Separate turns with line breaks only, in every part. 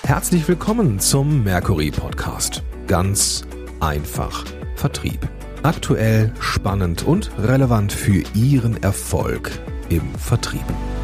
Herzlich willkommen zum Mercury Podcast. Ganz einfach Vertrieb. Aktuell, spannend und relevant für Ihren Erfolg im Vertrieb.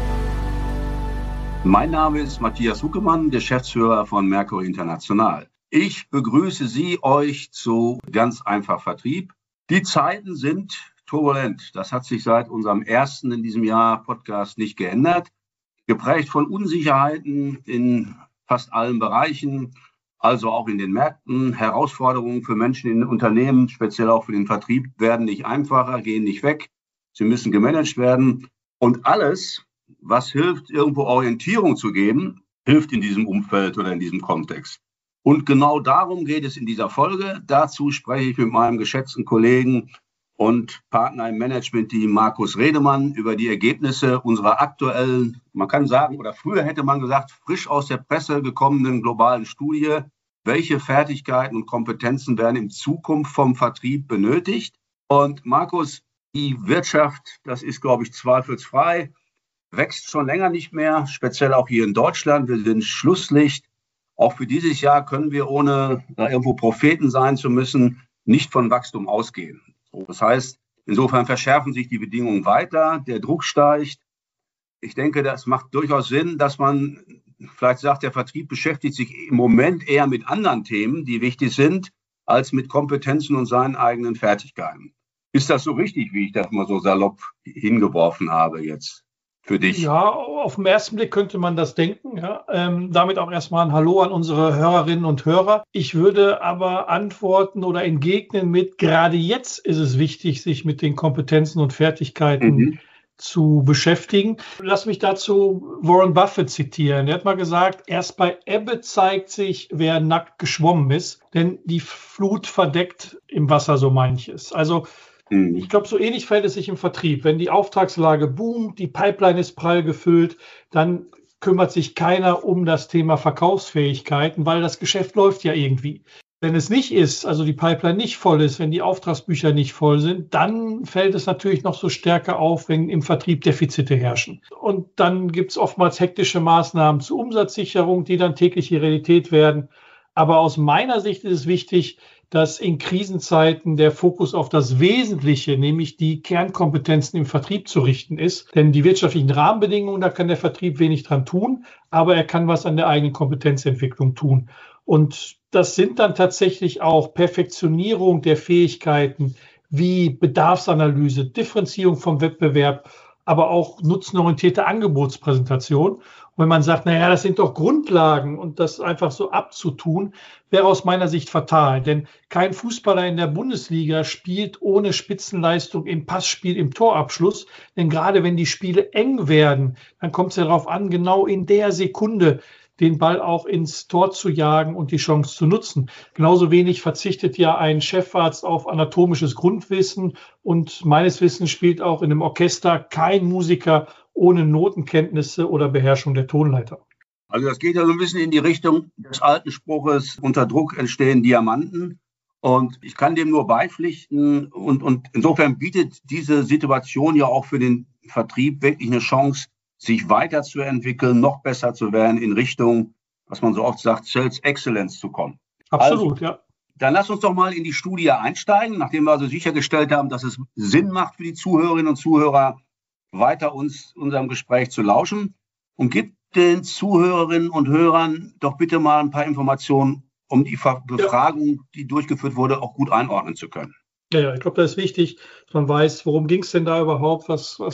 Mein Name ist Matthias Huckemann, Geschäftsführer von Mercury International. Ich begrüße euch zu Ganz einfach Vertrieb. Die Zeiten sind turbulent. Das hat sich seit unserem ersten in diesem Jahr Podcast nicht geändert. Geprägt von Unsicherheiten in fast allen Bereichen, also auch in den Märkten. Herausforderungen für Menschen in Unternehmen, speziell auch für den Vertrieb, werden nicht einfacher, gehen nicht weg. Sie müssen gemanagt werden. Und alles, was hilft, irgendwo Orientierung zu geben, hilft in diesem Umfeld oder in diesem Kontext. Und genau darum geht es in dieser Folge. Dazu spreche ich mit meinem geschätzten Kollegen und Partner im Management-Team Markus Redemann über die Ergebnisse unserer aktuellen, man kann sagen, oder früher hätte man gesagt, frisch aus der Presse gekommenen globalen Studie. Welche Fertigkeiten und Kompetenzen werden in Zukunft vom Vertrieb benötigt? Und Markus, die Wirtschaft, das ist, glaube ich, zweifelsfrei, wächst schon länger nicht mehr, speziell auch hier in Deutschland. Wir sind Schlusslicht. Auch für dieses Jahr können wir, ohne da irgendwo Propheten sein zu müssen, nicht von Wachstum ausgehen. Das heißt, insofern verschärfen sich die Bedingungen weiter, der Druck steigt. Ich denke, das macht durchaus Sinn, dass man vielleicht sagt, der Vertrieb beschäftigt sich im Moment eher mit anderen Themen, die wichtig sind, als mit Kompetenzen und seinen eigenen Fertigkeiten. Ist das so richtig, wie ich das mal so salopp hingeworfen habe jetzt für dich?
Ja, auf den ersten Blick könnte man das denken. Ja. Damit auch erstmal ein Hallo an unsere Hörerinnen und Hörer. Ich würde aber antworten oder entgegnen mit, gerade jetzt ist es wichtig, sich mit den Kompetenzen und Fertigkeiten zu beschäftigen. Lass mich dazu Warren Buffett zitieren. Er hat mal gesagt, erst bei Ebbe zeigt sich, wer nackt geschwommen ist, denn die Flut verdeckt im Wasser so manches. Also ich glaube, so ähnlich verhält es sich im Vertrieb. Wenn die Auftragslage boomt, die Pipeline ist prall gefüllt, dann kümmert sich keiner um das Thema Verkaufsfähigkeiten, weil das Geschäft läuft ja irgendwie. Wenn es nicht ist, also die Pipeline nicht voll ist, wenn die Auftragsbücher nicht voll sind, dann fällt es natürlich noch so stärker auf, wenn im Vertrieb Defizite herrschen. Und dann gibt es oftmals hektische Maßnahmen zur Umsatzsicherung, die dann tägliche Realität werden. Aber aus meiner Sicht ist es wichtig, dass in Krisenzeiten der Fokus auf das Wesentliche, nämlich die Kernkompetenzen im Vertrieb zu richten ist. Denn die wirtschaftlichen Rahmenbedingungen, da kann der Vertrieb wenig dran tun, aber er kann was an der eigenen Kompetenzentwicklung tun. Und das sind dann tatsächlich auch Perfektionierung der Fähigkeiten wie Bedarfsanalyse, Differenzierung vom Wettbewerb, aber auch nutzenorientierte Angebotspräsentation. Und wenn man sagt, naja, das sind doch Grundlagen und das einfach so abzutun, wäre aus meiner Sicht fatal. Denn kein Fußballer in der Bundesliga spielt ohne Spitzenleistung im Passspiel, im Torabschluss. Denn gerade wenn die Spiele eng werden, dann kommt es ja darauf an, genau in der Sekunde den Ball auch ins Tor zu jagen und die Chance zu nutzen. Genauso wenig verzichtet ja ein Chefarzt auf anatomisches Grundwissen und meines Wissens spielt auch in einem Orchester kein Musiker ohne Notenkenntnisse oder Beherrschung der Tonleiter.
Also das geht ja so ein bisschen in die Richtung des alten Spruches, unter Druck entstehen Diamanten. Und ich kann dem nur beipflichten. Und insofern bietet diese Situation ja auch für den Vertrieb wirklich eine Chance, sich weiterzuentwickeln, noch besser zu werden in Richtung, was man so oft sagt, Sales Excellence zu kommen.
Absolut,
also,
ja.
Dann lass uns doch mal in die Studie einsteigen, nachdem wir also sichergestellt haben, dass es Sinn macht für die Zuhörerinnen und Zuhörer, weiter unserem Gespräch zu lauschen. Und gib den Zuhörerinnen und Hörern doch bitte mal ein paar Informationen, um die Befragung, die durchgeführt wurde, auch gut einordnen zu können.
Ja, ich glaube, das ist wichtig, dass man weiß, worum ging es denn da überhaupt,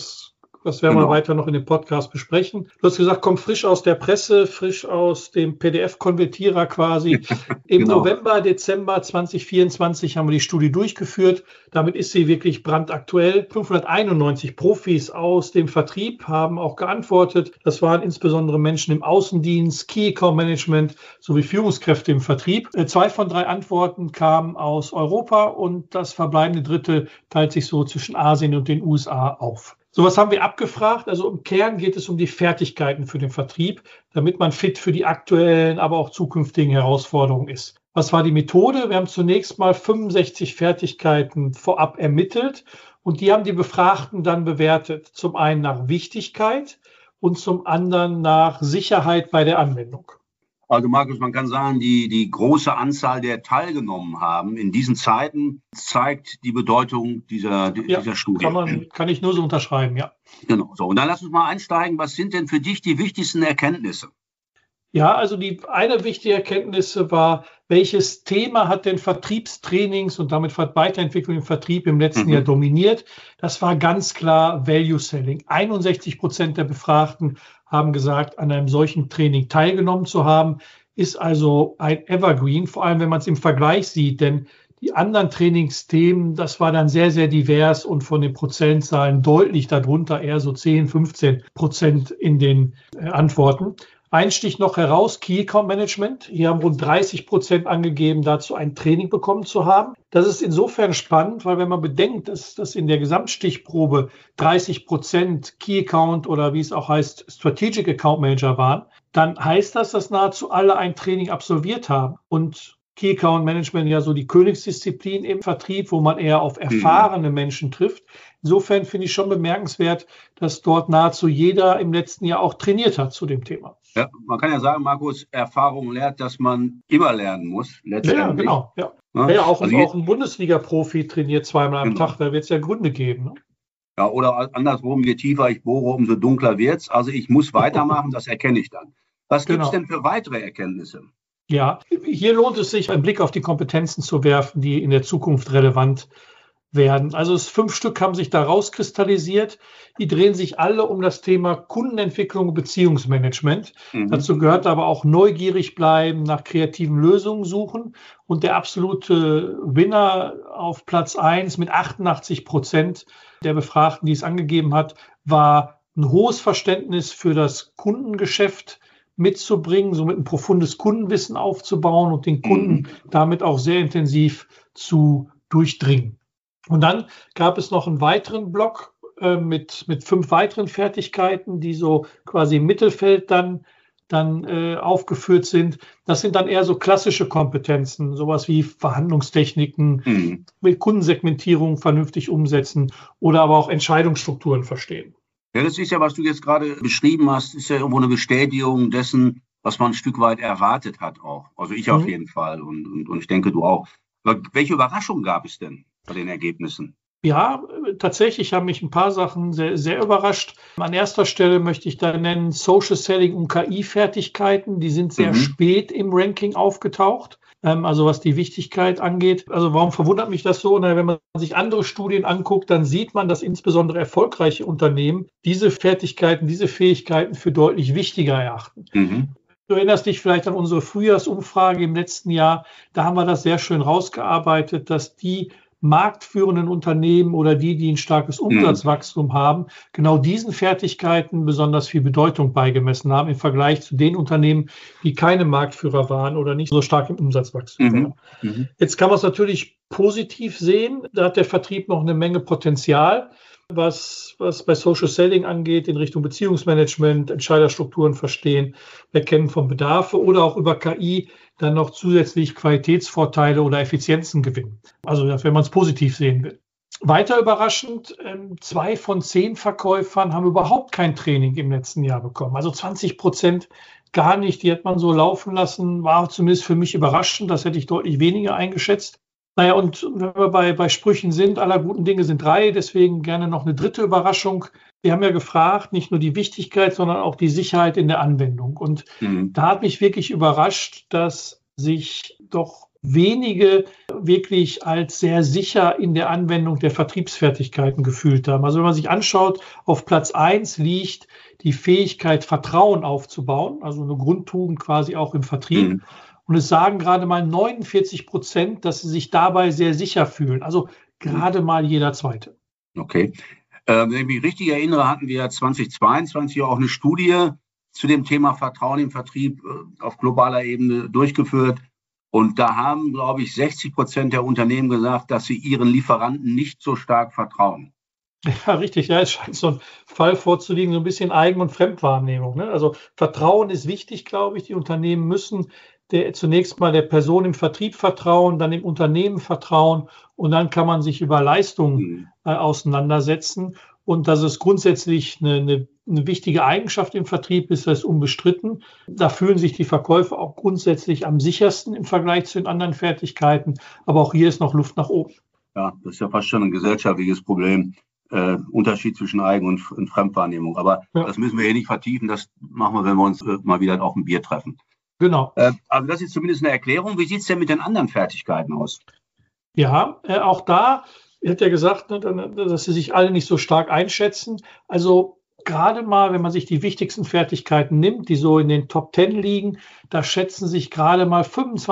was werden wir weiter noch in dem Podcast besprechen. Du hast gesagt, kommt frisch aus der Presse, frisch aus dem PDF-Konvertierer quasi. Im November, Dezember 2024 haben wir die Studie durchgeführt. Damit ist sie wirklich brandaktuell. 591 Profis aus dem Vertrieb haben auch geantwortet. Das waren insbesondere Menschen im Außendienst, Key Account Management sowie Führungskräfte im Vertrieb. 2 von 3 Antworten kamen aus Europa und das verbleibende Drittel teilt sich so zwischen Asien und den USA auf. So, was haben wir abgefragt? Also im Kern geht es um die Fertigkeiten für den Vertrieb, damit man fit für die aktuellen, aber auch zukünftigen Herausforderungen ist. Was war die Methode? Wir haben zunächst mal 65 Fertigkeiten vorab ermittelt und die haben die Befragten dann bewertet. Zum einen nach Wichtigkeit und zum anderen nach Sicherheit bei der Anwendung.
Also Markus, man kann sagen, die große Anzahl der teilgenommen haben in diesen Zeiten zeigt die Bedeutung dieser Studie.
Kann ich nur so unterschreiben, ja.
Genau. So, und dann lass uns mal einsteigen. Was sind denn für dich die wichtigsten Erkenntnisse?
Ja, also eine wichtige Erkenntnis war, welches Thema hat denn Vertriebstrainings und damit Weiterentwicklung im Vertrieb im letzten Jahr dominiert? Das war ganz klar Value Selling. 61% der Befragten haben gesagt, an einem solchen Training teilgenommen zu haben, ist also ein Evergreen, vor allem wenn man es im Vergleich sieht, denn die anderen Trainingsthemen, das war dann sehr, sehr divers und von den Prozentzahlen deutlich darunter, eher so 10-15% in den Antworten. Ein Stich noch heraus, Key Account Management. Hier haben rund 30% angegeben, dazu ein Training bekommen zu haben. Das ist insofern spannend, weil wenn man bedenkt, dass das in der Gesamtstichprobe 30% Key Account oder wie es auch heißt, Strategic Account Manager waren, dann heißt das, dass nahezu alle ein Training absolviert haben. Und Key Account Management ja so die Königsdisziplin im Vertrieb, wo man eher auf erfahrene Menschen trifft. Insofern finde ich schon bemerkenswert, dass dort nahezu jeder im letzten Jahr auch trainiert hat zu dem Thema.
Ja, man kann ja sagen, Markus, Erfahrung lehrt, dass man immer lernen muss.
Ja, genau. Ja. Ja, auch ein Bundesliga-Profi trainiert zweimal am Tag, da wird es ja Gründe geben. Ne?
Ja, oder andersrum, je tiefer ich bohre, umso dunkler wird es. Also ich muss weitermachen, das erkenne ich dann. Was gibt es denn für weitere Erkenntnisse?
Ja, hier lohnt es sich, einen Blick auf die Kompetenzen zu werfen, die in der Zukunft relevant werden. Also 5 Stück haben sich da rauskristallisiert. Die drehen sich alle um das Thema Kundenentwicklung und Beziehungsmanagement. Dazu gehört aber auch neugierig bleiben, nach kreativen Lösungen suchen. Und der absolute Winner auf Platz 1 mit 88% der Befragten, die es angegeben hat, war ein hohes Verständnis für das Kundengeschäft mitzubringen, somit ein profundes Kundenwissen aufzubauen und den Kunden damit auch sehr intensiv zu durchdringen. Und dann gab es noch einen weiteren Block mit 5 weiteren Fertigkeiten, die so quasi im Mittelfeld dann aufgeführt sind. Das sind dann eher so klassische Kompetenzen, sowas wie Verhandlungstechniken, mit Kundensegmentierung vernünftig umsetzen oder aber auch Entscheidungsstrukturen verstehen.
Ja, das ist ja, was du jetzt gerade beschrieben hast, ist ja irgendwo eine Bestätigung dessen, was man ein Stück weit erwartet hat auch. Also ich auf jeden Fall und ich denke, du auch. Aber welche Überraschung gab es denn bei den Ergebnissen?
Ja, tatsächlich haben mich ein paar Sachen sehr, sehr überrascht. An erster Stelle möchte ich da nennen Social Selling und KI-Fertigkeiten. Die sind sehr spät im Ranking aufgetaucht. Also was die Wichtigkeit angeht. Also warum verwundert mich das so? Wenn man sich andere Studien anguckt, dann sieht man, dass insbesondere erfolgreiche Unternehmen diese Fertigkeiten, diese Fähigkeiten für deutlich wichtiger erachten. Du erinnerst dich vielleicht an unsere Frühjahrsumfrage im letzten Jahr. Da haben wir das sehr schön rausgearbeitet, dass die marktführenden Unternehmen oder die ein starkes Umsatzwachstum haben, genau diesen Fertigkeiten besonders viel Bedeutung beigemessen haben im Vergleich zu den Unternehmen, die keine Marktführer waren oder nicht so stark im Umsatzwachstum waren. Jetzt kann man es natürlich positiv sehen. Da hat der Vertrieb noch eine Menge Potenzial, was bei Social Selling angeht, in Richtung Beziehungsmanagement, Entscheiderstrukturen verstehen, Erkennen von Bedarfe oder auch über KI dann noch zusätzlich Qualitätsvorteile oder Effizienzen gewinnen. Also wenn man es positiv sehen will. Weiter überraschend, 2 von 10 Verkäufern haben überhaupt kein Training im letzten Jahr bekommen. Also 20% gar nicht. Die hat man so laufen lassen, war zumindest für mich überraschend. Das hätte ich deutlich weniger eingeschätzt. Naja, und wenn wir bei Sprüchen sind, aller guten Dinge sind 3, deswegen gerne noch eine dritte Überraschung. Wir haben ja gefragt, nicht nur die Wichtigkeit, sondern auch die Sicherheit in der Anwendung. Und da hat mich wirklich überrascht, dass sich doch wenige wirklich als sehr sicher in der Anwendung der Vertriebsfertigkeiten gefühlt haben. Also wenn man sich anschaut, auf Platz 1 liegt die Fähigkeit, Vertrauen aufzubauen, also eine Grundtugend quasi auch im Vertrieb. Und es sagen gerade mal 49%, dass sie sich dabei sehr sicher fühlen. Also gerade mal jeder Zweite.
Okay. Wenn ich mich richtig erinnere, hatten wir 2022 auch eine Studie zu dem Thema Vertrauen im Vertrieb auf globaler Ebene durchgeführt. Und da haben, glaube ich, 60% der Unternehmen gesagt, dass sie ihren Lieferanten nicht so stark vertrauen.
Ja, richtig. Ja, es scheint so ein Fall vorzuliegen, so ein bisschen Eigen- und Fremdwahrnehmung. Ne? Also Vertrauen ist wichtig, glaube ich. Die Unternehmen müssen zunächst mal der Person im Vertrieb vertrauen, dann im Unternehmen vertrauen und dann kann man sich über Leistungen auseinandersetzen. Und dass es grundsätzlich eine eine wichtige Eigenschaft im Vertrieb ist, das ist unbestritten. Da fühlen sich die Verkäufer auch grundsätzlich am sichersten im Vergleich zu den anderen Fertigkeiten. Aber auch hier ist noch Luft nach oben.
Ja, das ist ja fast schon ein gesellschaftliches Problem. Unterschied zwischen Eigen- und Fremdwahrnehmung. Aber das müssen wir hier nicht vertiefen. Das machen wir, wenn wir uns mal wieder auf ein Bier treffen.
Genau.
Also das ist zumindest eine Erklärung. Wie sieht es denn mit den anderen Fertigkeiten aus?
Ja, auch da, er hat ja gesagt, dass sie sich alle nicht so stark einschätzen. Also gerade mal, wenn man sich die wichtigsten Fertigkeiten nimmt, die so in den Top 10 liegen, da schätzen sich gerade mal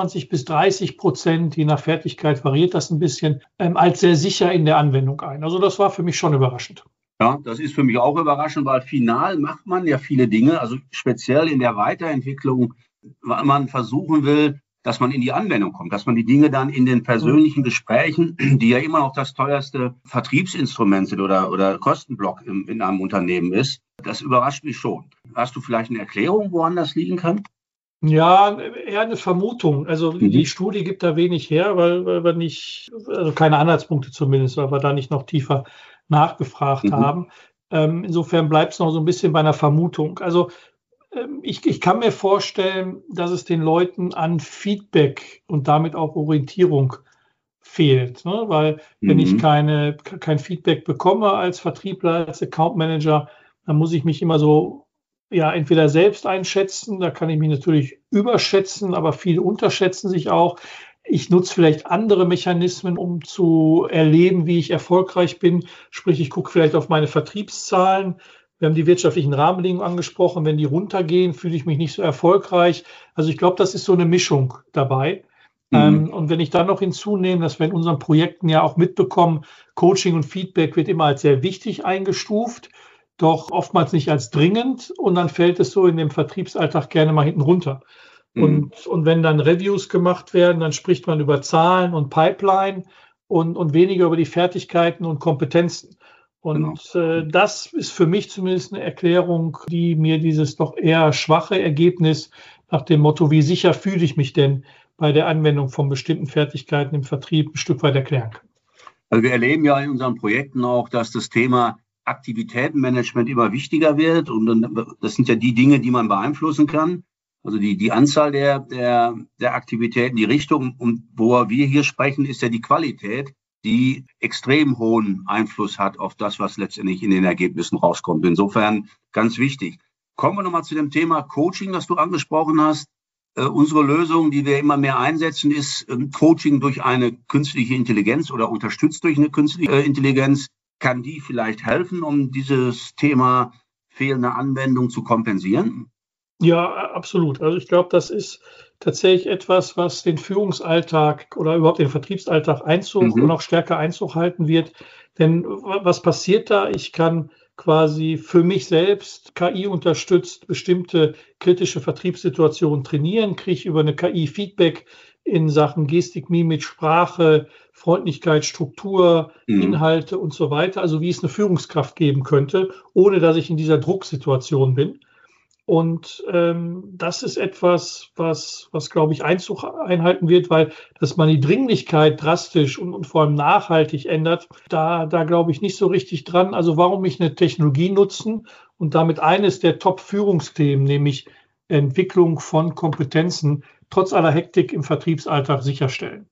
25-30%, je nach Fertigkeit variiert das ein bisschen, als sehr sicher in der Anwendung ein. Also das war für mich schon überraschend.
Ja, das ist für mich auch überraschend, weil final macht man ja viele Dinge, also speziell in der Weiterentwicklung, weil man versuchen will, dass man in die Anwendung kommt, dass man die Dinge dann in den persönlichen Gesprächen, die ja immer noch das teuerste Vertriebsinstrument sind oder Kostenblock in einem Unternehmen ist, das überrascht mich schon. Hast du vielleicht eine Erklärung, woran das liegen kann?
Ja, eher eine Vermutung. Also die Studie gibt da wenig her, weil wir nicht, also keine Anhaltspunkte zumindest, weil wir da nicht noch tiefer nachgefragt haben. Insofern bleibt es noch so ein bisschen bei einer Vermutung. Also ich kann mir vorstellen, dass es den Leuten an Feedback und damit auch Orientierung fehlt, ne? Weil wenn ich kein Feedback bekomme als Vertriebler, als Account Manager, dann muss ich mich immer so entweder selbst einschätzen, da kann ich mich natürlich überschätzen, aber viele unterschätzen sich auch. Ich nutze vielleicht andere Mechanismen, um zu erleben, wie ich erfolgreich bin. Sprich, ich gucke vielleicht auf meine Vertriebszahlen. Wir haben die wirtschaftlichen Rahmenbedingungen angesprochen. Wenn die runtergehen, fühle ich mich nicht so erfolgreich. Also ich glaube, das ist so eine Mischung dabei. Und wenn ich dann noch hinzunehme, dass wir in unseren Projekten ja auch mitbekommen, Coaching und Feedback wird immer als sehr wichtig eingestuft, doch oftmals nicht als dringend. Und dann fällt es so in dem Vertriebsalltag gerne mal hinten runter. Und wenn dann Reviews gemacht werden, dann spricht man über Zahlen und Pipeline und weniger über die Fertigkeiten und Kompetenzen. Und das ist für mich zumindest eine Erklärung, die mir dieses doch eher schwache Ergebnis nach dem Motto, wie sicher fühle ich mich denn bei der Anwendung von bestimmten Fertigkeiten im Vertrieb ein Stück weit erklären kann.
Also wir erleben ja in unseren Projekten auch, dass das Thema Aktivitätenmanagement immer wichtiger wird. Und das sind ja die Dinge, die man beeinflussen kann. Also die Anzahl der Aktivitäten, die Richtung, und wo wir hier sprechen, ist ja die Qualität, die extrem hohen Einfluss hat auf das, was letztendlich in den Ergebnissen rauskommt. Insofern ganz wichtig. Kommen wir nochmal zu dem Thema Coaching, das du angesprochen hast. Unsere Lösung, die wir immer mehr einsetzen, ist Coaching durch eine künstliche Intelligenz oder unterstützt durch eine künstliche Intelligenz. Kann die vielleicht helfen, um dieses Thema fehlende Anwendung zu kompensieren?
Ja, absolut. Also ich glaube, das ist tatsächlich etwas, was den Führungsalltag oder überhaupt den Vertriebsalltag und noch stärker Einzug halten wird. Denn was passiert da? Ich kann quasi für mich selbst KI unterstützt bestimmte kritische Vertriebssituationen trainieren, kriege über eine KI Feedback in Sachen Gestik, Mimik, Sprache, Freundlichkeit, Struktur, Inhalte und so weiter. Also wie es eine Führungskraft geben könnte, ohne dass ich in dieser Drucksituation bin. Und das ist etwas, was glaube ich, Einzug einhalten wird, weil dass man die Dringlichkeit drastisch und vor allem nachhaltig ändert, da glaube ich nicht so richtig dran. Also warum nicht eine Technologie nutzen und damit eines der Top-Führungsthemen, nämlich Entwicklung von Kompetenzen, trotz aller Hektik im Vertriebsalltag sicherstellen.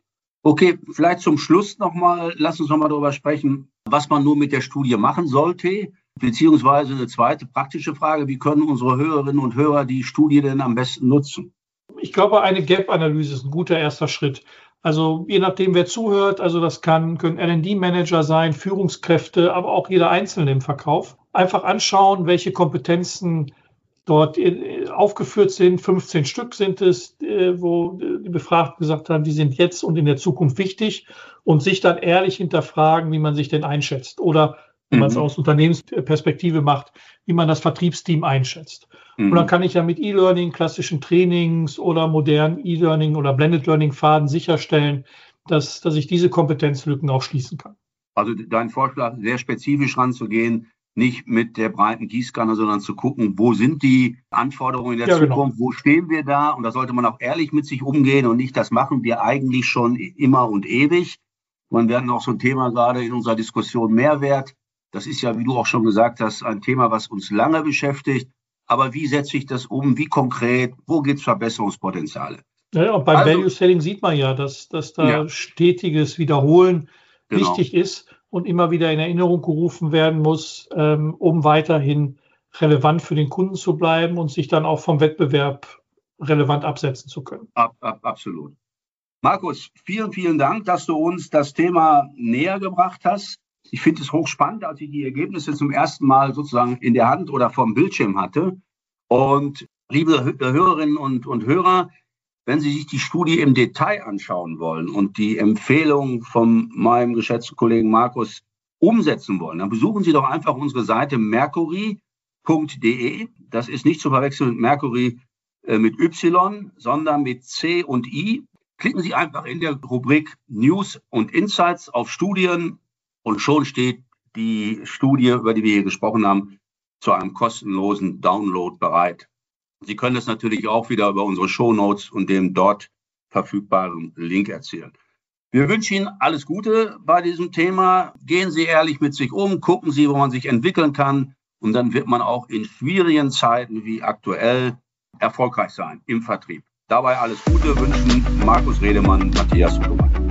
Okay, vielleicht zum Schluss nochmal, lass uns nochmal darüber sprechen, was man nur mit der Studie machen sollte. Beziehungsweise eine zweite praktische Frage, wie können unsere Hörerinnen und Hörer die Studie denn am besten nutzen?
Ich glaube, eine Gap-Analyse ist ein guter erster Schritt. Also je nachdem, wer zuhört, also das können L&D-Manager sein, Führungskräfte, aber auch jeder Einzelne im Verkauf. Einfach anschauen, welche Kompetenzen dort aufgeführt sind. 15 Stück sind es, wo die Befragten gesagt haben, die sind jetzt und in der Zukunft wichtig und sich dann ehrlich hinterfragen, wie man sich denn einschätzt oder wenn man es aus Unternehmensperspektive macht, wie man das Vertriebsteam einschätzt. Und dann kann ich ja mit E-Learning, klassischen Trainings oder modernen E-Learning oder Blended Learning Pfaden sicherstellen, dass ich diese Kompetenzlücken auch schließen kann.
Also dein Vorschlag, sehr spezifisch ranzugehen, nicht mit der breiten Gießkanne, sondern zu gucken, wo sind die Anforderungen in der Zukunft, wo stehen wir da? Und da sollte man auch ehrlich mit sich umgehen und nicht, das machen wir eigentlich schon immer und ewig. Und wir hatten auch so ein Thema gerade in unserer Diskussion Mehrwert. Das ist ja, wie du auch schon gesagt hast, ein Thema, was uns lange beschäftigt. Aber wie setze ich das um? Wie konkret? Wo gibt es Verbesserungspotenziale?
Ja, und beim Value Selling sieht man ja, dass da stetiges Wiederholen wichtig ist und immer wieder in Erinnerung gerufen werden muss, um weiterhin relevant für den Kunden zu bleiben und sich dann auch vom Wettbewerb relevant absetzen zu können.
Absolut. Markus, vielen, vielen Dank, dass du uns das Thema näher gebracht hast. Ich finde es hochspannend, als ich die Ergebnisse zum ersten Mal sozusagen in der Hand oder vom Bildschirm hatte. Und liebe Hörerinnen und Hörer, wenn Sie sich die Studie im Detail anschauen wollen und die Empfehlung von meinem geschätzten Kollegen Markus umsetzen wollen, dann besuchen Sie doch einfach unsere Seite mercury.de. Das ist nicht zu verwechseln mit Mercury mit Y, sondern mit C und I. Klicken Sie einfach in der Rubrik News und Insights auf Studien und schon steht die Studie, über die wir hier gesprochen haben, zu einem kostenlosen Download bereit. Sie können das natürlich auch wieder über unsere Shownotes und dem dort verfügbaren Link erzielen. Wir wünschen Ihnen alles Gute bei diesem Thema. Gehen Sie ehrlich mit sich um, gucken Sie, wo man sich entwickeln kann. Und dann wird man auch in schwierigen Zeiten wie aktuell erfolgreich sein im Vertrieb. Dabei alles Gute wünschen Markus Redemann, Matthias Sugemann.